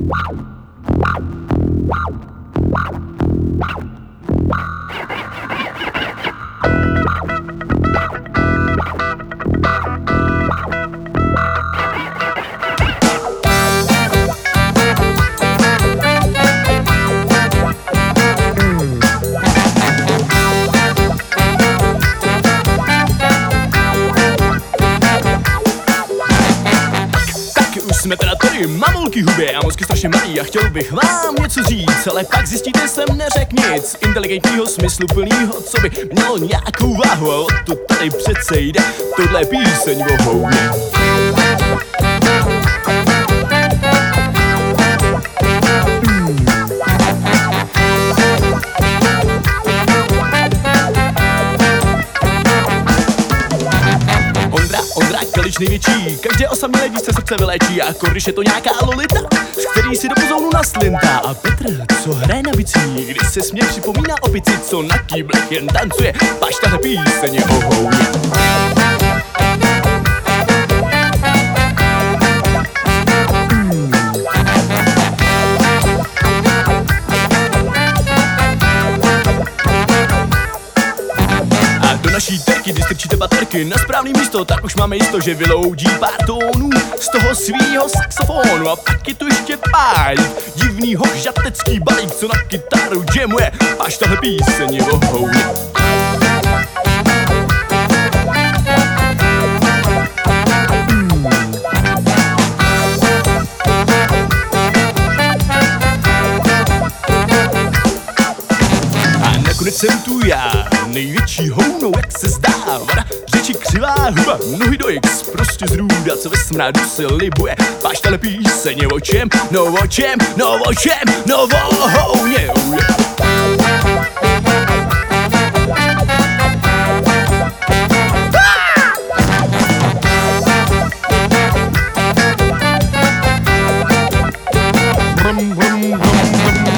Jsme teda tady, mám velký huby a mozky strašně malý a chtěl bych vám něco říct, ale pak zjistíte, jsem neřekl nic inteligentního, smysluplnýho, co by mělo nějakou váhu, a o to tady přece jde, tohle je píseň o houbě. Ondra, kalič největší, každé osamělé dívce srdce vyléčí, a když je to nějaká lolita, z který si do pozónu naslintá. A Petr, co hraje na bicí, když se směr připomíná opici, co na kýblech jen tancuje, paž tahle píseň je o houbě. Naší terky, když strčíte baterky na správný místo, tak už máme jisto, že vyloudí pár tónů z toho svýho saxofonu. A pak je tu ještě páj divnýho žatecký balík, co na kytaru jamuje, až tahle píseň je o houbě. Nakonec jsem tu já, největší hounou, jak se zdá. Vada, řeči křivá huba, nohy do X, prostě zrůda, co ve smradu se libuje. Páš tahle píseň je o čem, no o čem, no o čem, no o houně. Brum, brum, brum, brum.